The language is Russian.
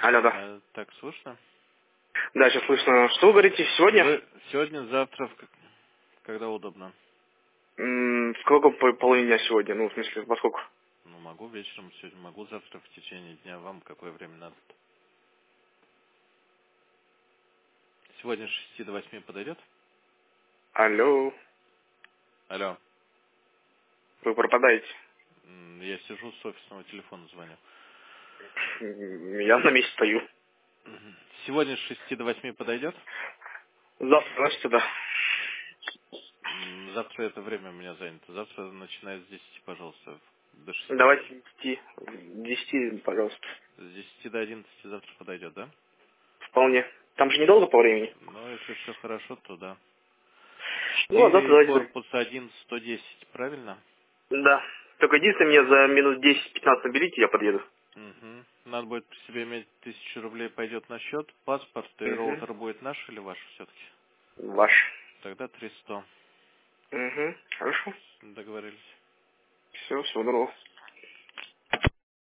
Алло, да. Так, слышно? Да, сейчас слышно. Что вы говорите сегодня? Сегодня, завтра, когда удобно. Сколько по половине дня сегодня? Ну, в смысле, во сколько? Ну, могу вечером сегодня, могу завтра в течение дня. Вам какое время надо? Сегодня с 6 до 8 подойдет? Алло. Алло. Вы пропадаете. Я сижу с офисного телефона, звоню. Я на месте стою. Сегодня с 6 до 8 подойдет? Завтра, значит, да. Завтра это время у меня занято. Завтра начиная с 10, пожалуйста, до 6. Давайте 10, пожалуйста. С 10 до 11 завтра подойдет, да? Вполне. Там же недолго по времени. Ну, если все хорошо, то да. Ну, а завтра 4, давайте. корпус 1, 110, правильно? Да. Только единственное, мне за минут 10-15 наберите, я подъеду. Угу. Надо будет при себе иметь 1000 рублей, пойдет на счет. Паспорт и Угу. роутер будет наш или ваш все-таки? Ваш. Тогда 300. Угу. Хорошо. Договорились. Все, всего доброго.